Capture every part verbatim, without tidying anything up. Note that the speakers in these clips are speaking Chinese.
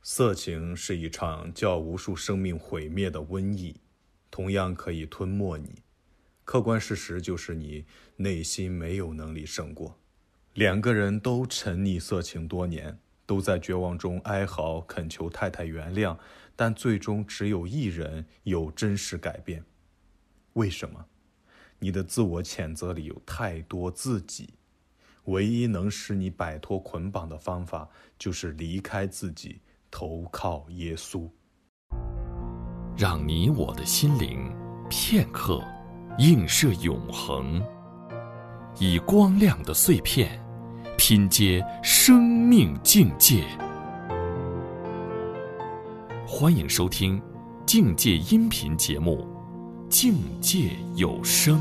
色情是一场叫无数生命毁灭的瘟疫，同样可以吞没你。客观事实就是你内心没有能力胜过。两个人都沉溺色情多年，都在绝望中哀嚎恳求太太原谅，但最终只有一人有真实改变。为什么？你的自我谴责里有太多自己。唯一能使你摆脱捆绑的方法，就是离开自己，投靠耶稣。 让你我的心灵片刻映射永恒，以光亮的碎片拼接生命境界。欢迎收听境界音频节目《境界有声》。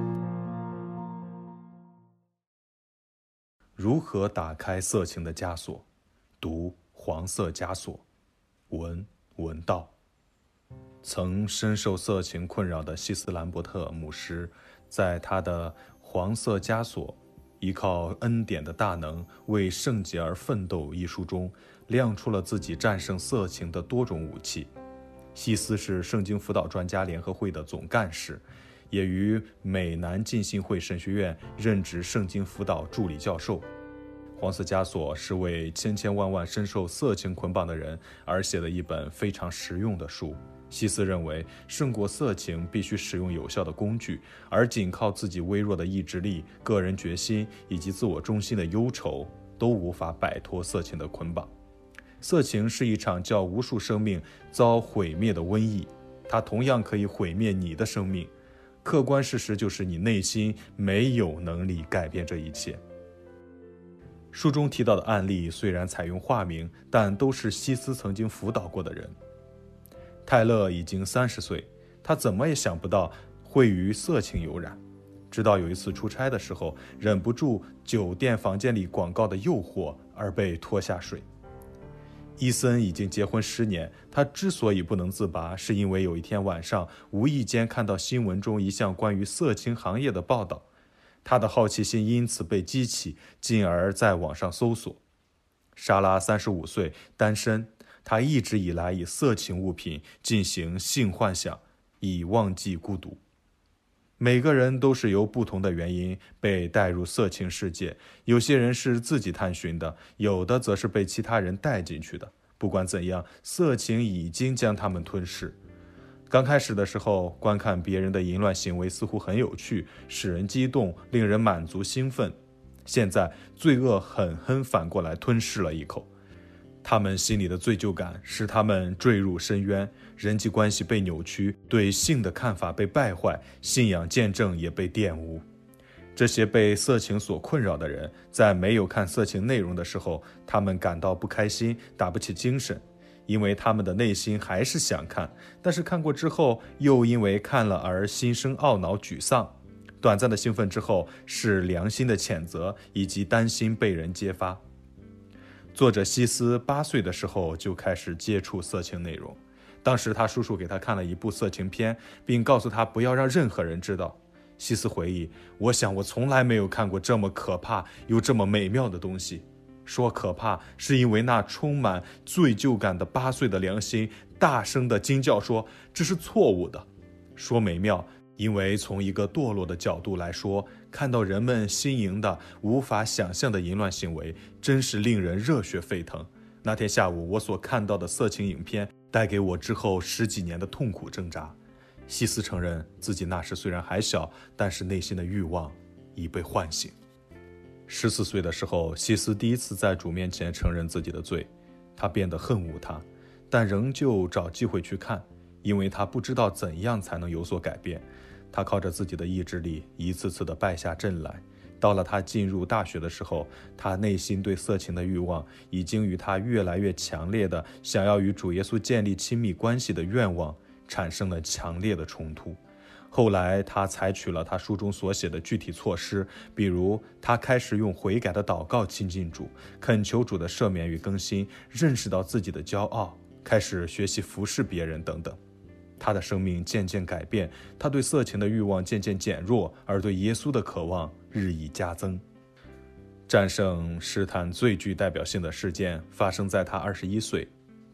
如何打开色情的枷锁？读黄色枷锁，文文道。曾深受色情困扰的希斯兰伯特牧师，在他的《黄色枷锁：依靠恩典的大能为圣洁而奋斗》一书中，亮出了自己战胜色情的多种武器。希斯是圣经辅导专家联合会的总干事，也于美南浸信会神学院任职圣经辅导助理教授。黄色枷锁是为千千万万深受色情捆绑的人而写的一本非常实用的书。希斯认为，胜过色情必须使用有效的工具，而仅靠自己微弱的意志力、个人决心以及自我中心的忧愁，都无法摆脱色情的捆绑。色情是一场叫无数生命遭毁灭的瘟疫，它同样可以毁灭你的生命。客观事实就是你内心没有能力改变这一切。书中提到的案例虽然采用化名，但都是希斯曾经辅导过的人。泰勒已经三十岁，他怎么也想不到会与色情有染，直到有一次出差的时候，忍不住酒店房间里广告的诱惑而被拖下水。伊森已经结婚十年，他之所以不能自拔，是因为有一天晚上无意间看到新闻中一项关于色情行业的报道，他的好奇心因此被激起，进而在网上搜索。莎拉三十五岁，单身，她一直以来以色情物品进行性幻想，以忘记孤独。每个人都是由不同的原因被带入色情世界，有些人是自己探寻的，有的则是被其他人带进去的。不管怎样，色情已经将他们吞噬。刚开始的时候，观看别人的淫乱行为似乎很有趣，使人激动，令人满足兴奋。现在，罪恶狠狠反过来吞噬了一口。他们心里的罪疚感使他们坠入深渊，人际关系被扭曲，对性的看法被败坏，信仰见证也被玷污。这些被色情所困扰的人，在没有看色情内容的时候，他们感到不开心，打不起精神，因为他们的内心还是想看，但是看过之后，又因为看了而心生懊恼沮丧。短暂的兴奋之后，是良心的谴责以及担心被人揭发。作者希斯八岁的时候就开始接触色情内容，当时他叔叔给他看了一部色情片，并告诉他不要让任何人知道。希斯回忆，我想我从来没有看过这么可怕又这么美妙的东西。说可怕，是因为那充满罪疚感的八岁的良心大声地惊叫说，这是错误的。说美妙，因为从一个堕落的角度来说，看到人们新颖的无法想象的淫乱行为，真是令人热血沸腾。那天下午我所看到的色情影片，带给我之后十几年的痛苦挣扎。希斯承认自己那时虽然还小，但是内心的欲望已被唤醒。十四岁的时候，希斯第一次在主面前承认自己的罪，他变得恨恶他，但仍旧找机会去看，因为他不知道怎样才能有所改变。他靠着自己的意志力一次次地败下阵来。到了他进入大学的时候，他内心对色情的欲望已经与他越来越强烈的想要与主耶稣建立亲密关系的愿望产生了强烈的冲突。后来他采取了他书中所写的具体措施，比如他开始用悔改的祷告亲近主，恳求主的赦免与更新，认识到自己的骄傲，开始学习服侍别人等等。他的生命渐渐改变，他对色情的欲望渐渐减弱，而对耶稣的渴望日益加增。战胜试探最具代表性的事件发生在他二十一岁，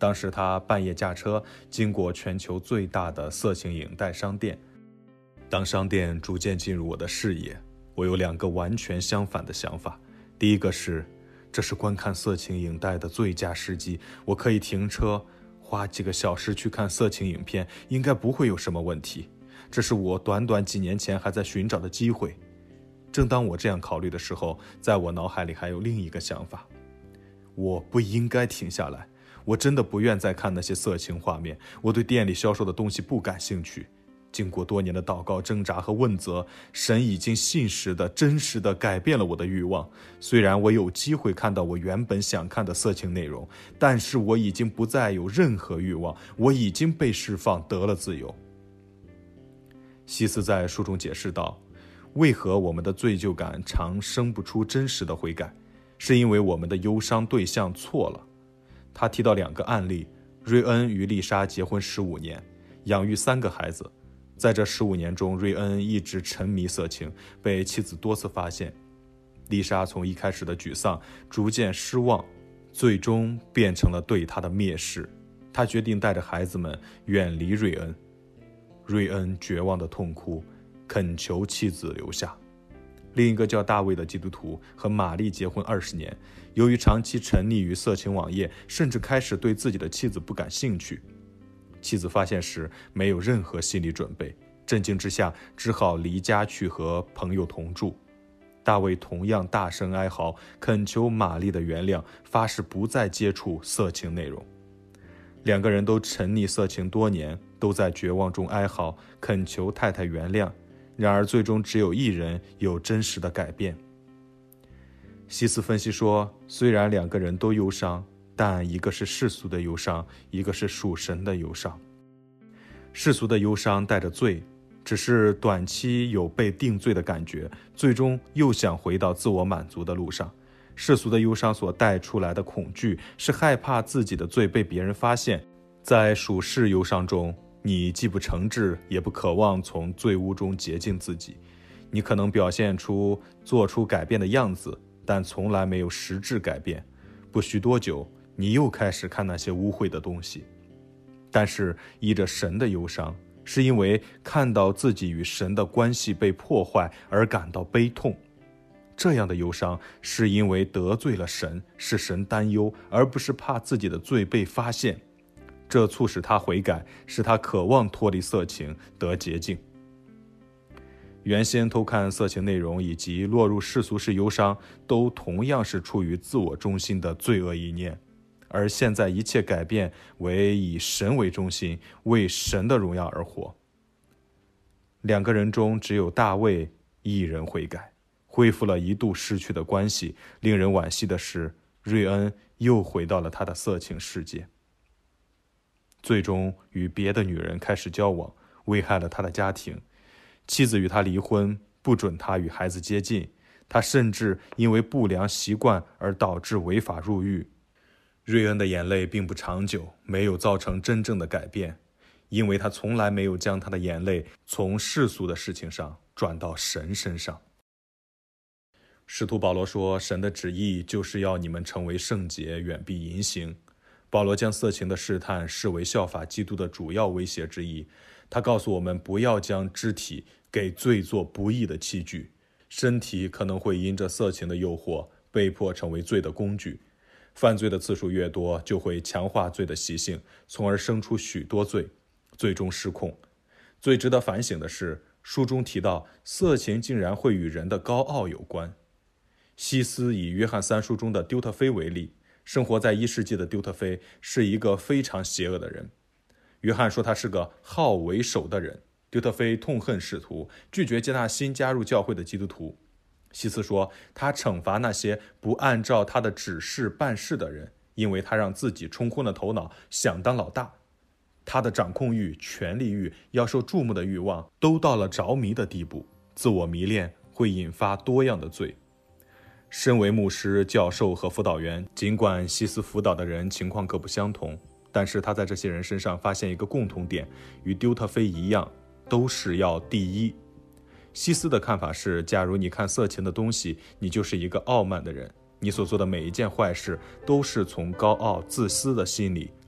当时他半夜驾车经过全球最大的色情影带商店。当商店逐渐进入我的视野，我有两个完全相反的想法。第一个是，这是观看色情影带的最佳时机，我可以停车花几个小时去看色情影片，应该不会有什么问题。这是我短短几年前还在寻找的机会。正当我这样考虑的时候，在我脑海里还有另一个想法，我不应该停下来，我真的不愿再看那些色情画面，我对店里销售的东西不感兴趣。经过多年的祷告、挣扎和问责，神已经信实的、真实的改变了我的欲望。虽然我有机会看到我原本想看的色情内容，但是我已经不再有任何欲望，我已经被释放，得了自由。西斯在书中解释道，为何我们的罪疚感常生不出真实的悔改，是因为我们的忧伤对象错了。他提到两个案例，瑞恩与丽莎结婚十五年，养育三个孩子。在这十五年中，瑞恩一直沉迷色情，被妻子多次发现。丽莎从一开始的沮丧逐渐失望，最终变成了对他的蔑视。他决定带着孩子们远离瑞恩。瑞恩绝望的痛哭，恳求妻子留下。另一个叫大卫的基督徒和玛丽结婚二十年，由于长期沉溺于色情网页，甚至开始对自己的妻子不感兴趣。妻子发现时没有任何心理准备，震惊之下只好离家去和朋友同住。大卫同样大声哀嚎，恳求玛丽的原谅，发誓不再接触色情内容。两个人都沉溺色情多年，都在绝望中哀嚎，恳求太太原谅。然而最终只有一人有真实的改变。西斯分析说，虽然两个人都忧伤，但一个是世俗的忧伤，一个是属神的忧伤。世俗的忧伤带着罪，只是短期有被定罪的感觉，最终又想回到自我满足的路上。世俗的忧伤所带出来的恐惧，是害怕自己的罪被别人发现。在属世忧伤中，你既不诚挚，也不渴望从罪污中洁净自己。你可能表现出做出改变的样子，但从来没有实质改变。不需多久，你又开始看那些污秽的东西。但是依着神的忧伤，是因为看到自己与神的关系被破坏而感到悲痛。这样的忧伤是因为得罪了神，是神担忧，而不是怕自己的罪被发现。这促使他悔改，使他渴望脱离色情，得洁净。原先偷看色情内容以及落入世俗式忧伤，都同样是出于自我中心的罪恶意念，而现在一切改变为以神为中心，为神的荣耀而活。两个人中只有大卫一人悔改，恢复了一度失去的关系。令人惋惜的是，瑞恩又回到了他的色情世界，最终与别的女人开始交往，危害了他的家庭。妻子与他离婚，不准他与孩子接近，他甚至因为不良习惯而导致违法入狱。瑞恩的眼泪并不长久，没有造成真正的改变，因为他从来没有将他的眼泪从世俗的事情上转到神身上。使徒保罗说，神的旨意就是要你们成为圣洁，远避淫行。保罗将色情的试探视为效法基督的主要威胁之一。他告诉我们，不要将肢体给罪做不义的器具，身体可能会因着色情的诱惑被迫成为罪的工具。犯罪的次数越多，就会强化罪的习性，从而生出许多罪，最终失控。最值得反省的是，书中提到色情竟然会与人的高傲有关。西斯以约翰三书中的丢特腓为例，生活在一世纪的丢特腓是一个非常邪恶的人。约翰说他是个好为首的人。丢特腓痛恨使徒，拒绝接纳新加入教会的基督徒。西斯说他惩罚那些不按照他的指示办事的人，因为他让自己冲昏了头脑，想当老大。他的掌控欲、权力欲、要受注目的欲望都到了着迷的地步。自我迷恋会引发多样的罪。身为牧师、教授和辅导员，尽管西斯辅导的人情况各不相同，但是他在这些人身上发现一个共同点，与丢特腓一样，都是要第一。西斯的看法是，假如你看色情的东西，你就是一个傲慢的人，你所做的每一件坏事都是从高傲自私的心理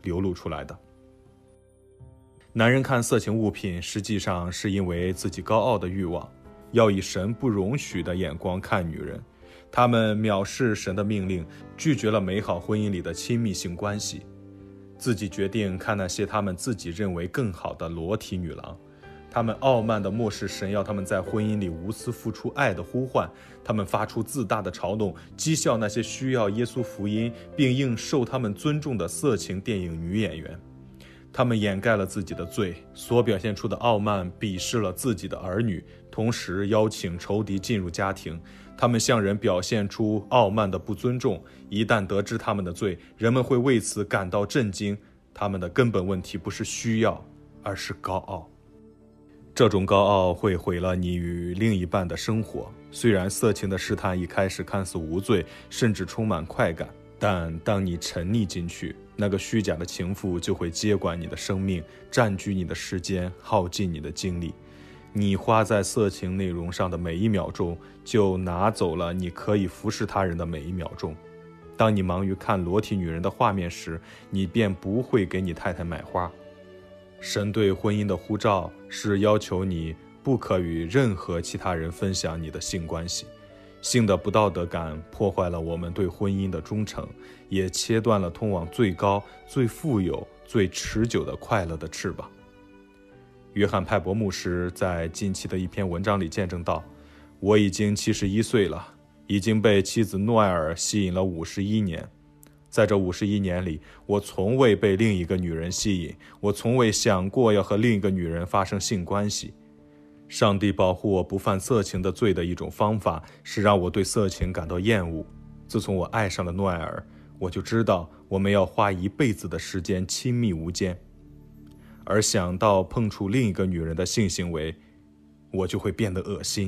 流露出来的。男人看色情物品，实际上是因为自己高傲的欲望，要以神不容许的眼光看女人。他们藐视神的命令，拒绝了美好婚姻里的亲密性关系，自己决定看那些他们自己认为更好的裸体女郎。他们傲慢地漠视神要他们在婚姻里无私付出爱的呼唤，他们发出自大的嘲弄，讥笑那些需要耶稣福音并应受他们尊重的色情电影女演员。他们掩盖了自己的罪，所表现出的傲慢鄙视了自己的儿女，同时邀请仇敌进入家庭。他们向人表现出傲慢的不尊重，一旦得知他们的罪，人们会为此感到震惊。他们的根本问题不是需要，而是高傲。这种高傲会毁了你与另一半的生活。虽然色情的试探一开始看似无罪，甚至充满快感，但当你沉溺进去，那个虚假的情妇就会接管你的生命，占据你的时间，耗尽你的精力。你花在色情内容上的每一秒钟，就拿走了你可以服侍他人的每一秒钟。当你忙于看裸体女人的画面时，你便不会给你太太买花。神对婚姻的呼召是要求你不可与任何其他人分享你的性关系。性的不道德感破坏了我们对婚姻的忠诚，也切断了通往最高、最富有、最持久的快乐的翅膀。约翰派伯牧师在近期的一篇文章里见证到，我已经七十一岁了，已经被妻子诺埃尔吸引了五十一年。在这五十一年里，我从未被另一个女人吸引，我从未想过要和另一个女人发生性关系。上帝保护我不犯色情的罪的一种方法，是让我对色情感到厌恶。自从我爱上了诺埃尔，我就知道我们要花一辈子的时间亲密无间，而想到碰触另一个女人的性行为，我就会变得恶心。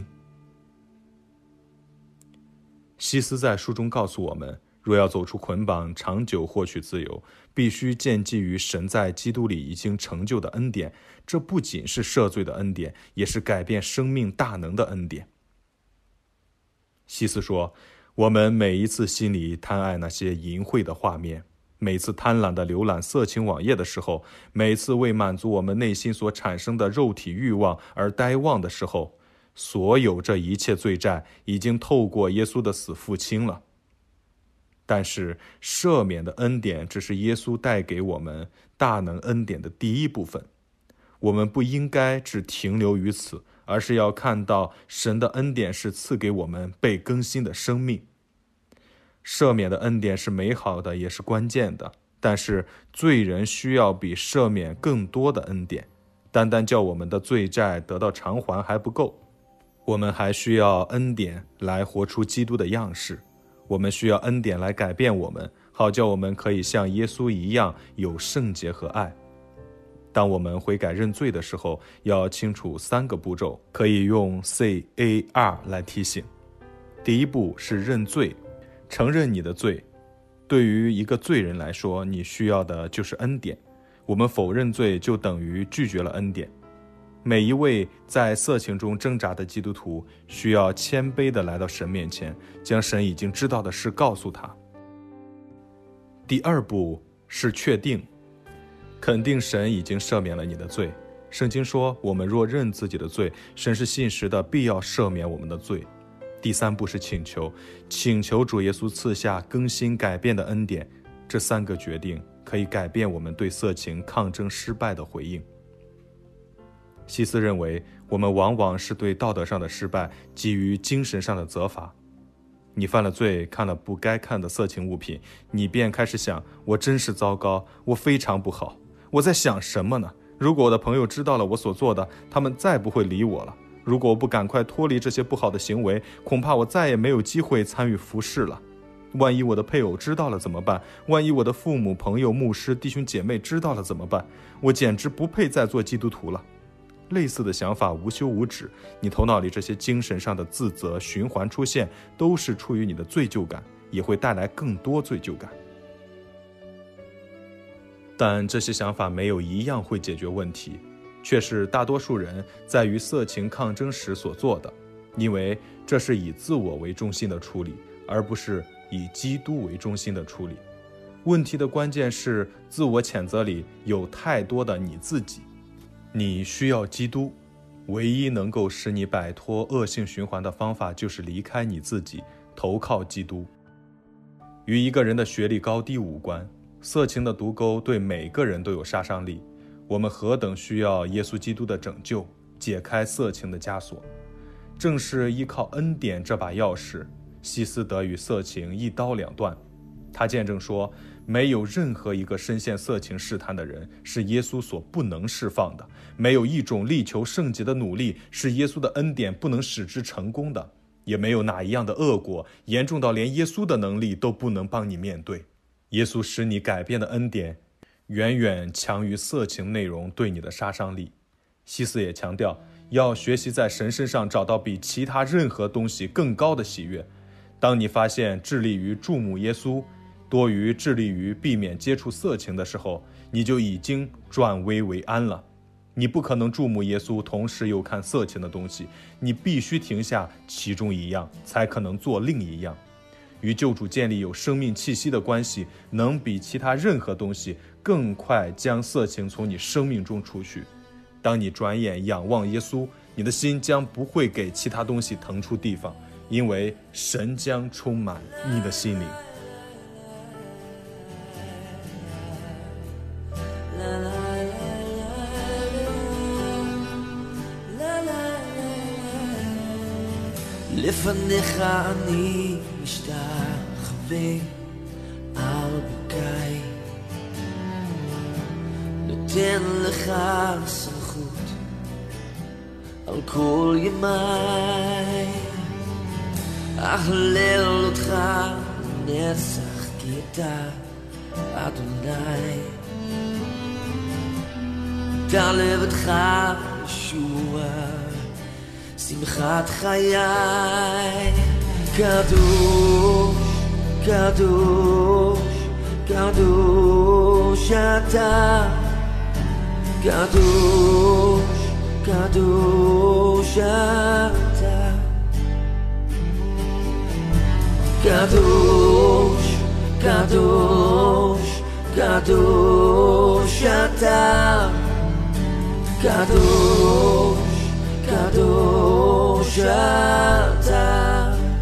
西斯在书中告诉我们，若要走出捆绑，长久获取自由，必须建基于神在基督里已经成就的恩典。这不仅是赦罪的恩典，也是改变生命大能的恩典。西斯说，我们每一次心里贪爱那些淫秽的画面，每次贪婪地浏览色情网页的时候，每次为满足我们内心所产生的肉体欲望而呆望的时候，所有这一切罪债已经透过耶稣的死付清了。但是赦免的恩典只是耶稣带给我们大能恩典的第一部分，我们不应该只停留于此，而是要看到神的恩典是赐给我们被更新的生命。赦免的恩典是美好的，也是关键的，但是罪人需要比赦免更多的恩典。单单叫我们的罪债得到偿还还不够，我们还需要恩典来活出基督的样式。我们需要恩典来改变我们，好叫我们可以像耶稣一样有圣洁和爱。当我们悔改认罪的时候，要清楚三个步骤，可以用 C A R 来提醒。第一步是认罪，承认你的罪。对于一个罪人来说，你需要的就是恩典。我们否认罪，就等于拒绝了恩典。每一位在色情中挣扎的基督徒需要谦卑地来到神面前，将神已经知道的事告诉他。第二步是确定，肯定神已经赦免了你的罪。圣经说，我们若认自己的罪，神是信实的，必要赦免我们的罪。第三步是请求，请求主耶稣赐下更新改变的恩典。这三个决定可以改变我们对色情抗争失败的回应。西斯认为，我们往往是对道德上的失败基于精神上的责罚。你犯了罪，看了不该看的色情物品，你便开始想，我真是糟糕，我非常不好，我在想什么呢？如果我的朋友知道了我所做的，他们再不会理我了。如果我不赶快脱离这些不好的行为，恐怕我再也没有机会参与服事了。万一我的配偶知道了怎么办？万一我的父母、朋友、牧师、弟兄姐妹知道了怎么办？我简直不配再做基督徒了。类似的想法无休无止，你头脑里这些精神上的自责循环出现，都是出于你的罪疚感，也会带来更多罪疚感。但这些想法没有一样会解决问题，却是大多数人在与色情抗争时所做的，因为这是以自我为中心的处理，而不是以基督为中心的处理。 问题的关键是自我谴责里有太多的你自己。你需要基督，唯一能够使你摆脱恶性循环的方法就是离开你自己，投靠基督。与一个人的学历高低无关，色情的毒钩对每个人都有杀伤力。我们何等需要耶稣基督的拯救，解开色情的枷锁。正是依靠恩典这把钥匙，希斯德与色情一刀两断。他见证说，没有任何一个深陷色情试探的人是耶稣所不能释放的，没有一种力求圣洁的努力是耶稣的恩典不能使之成功的，也没有哪一样的恶果严重到连耶稣的能力都不能帮你面对。耶稣使你改变的恩典远远强于色情内容对你的杀伤力。希斯也强调，要学习在神身上找到比其他任何东西更高的喜悦。当你发现致力于注目耶稣多于致力于避免接触色情的时候，你就已经转危为安了。你不可能注目耶稣同时又看色情的东西，你必须停下其中一样，才可能做另一样。与救主建立有生命气息的关系，能比其他任何东西更快将色情从你生命中除去。当你转眼仰望耶稣，你的心将不会给其他东西腾出地方，因为神将充满你的心灵。 לפניך אני משתחווה על ברכיי, נותן לך סמכות על כל ימיי, אהלל אותך נצח כי אתה אדוני, דע לבדך ישוע שמחת חיי. קדוש, קדוש, קדוש אתה, קדוש, קדוש אתה, קדוש, קדוש, קדוש אתה, קדוש, קדוש אתה.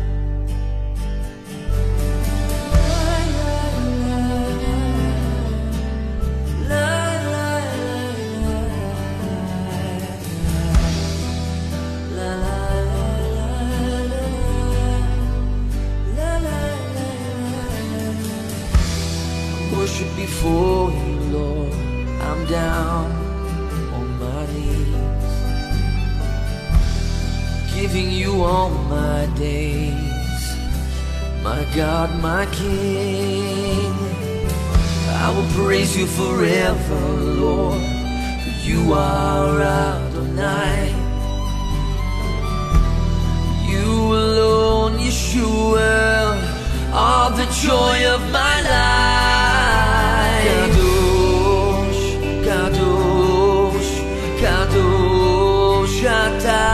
Worship before you, Lord, I'm down on my knees, giving you all my days, my God, my King. I will praise you forever, Lord, for you are Adonai. You alone, Yeshua, are the joy of my life. Kadosh, Kadosh, Kadosh אתה,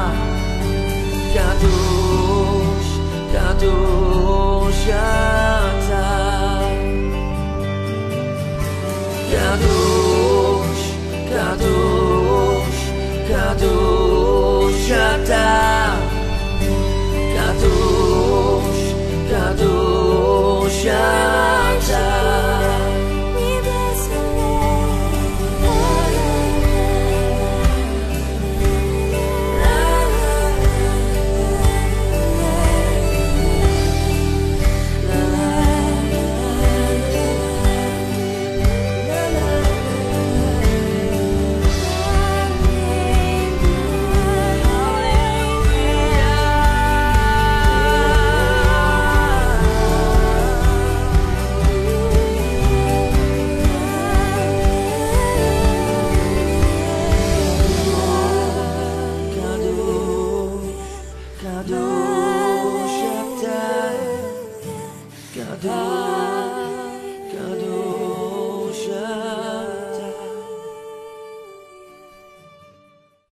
Kadosh, Kadosh אתה, Kadosh, Kadosh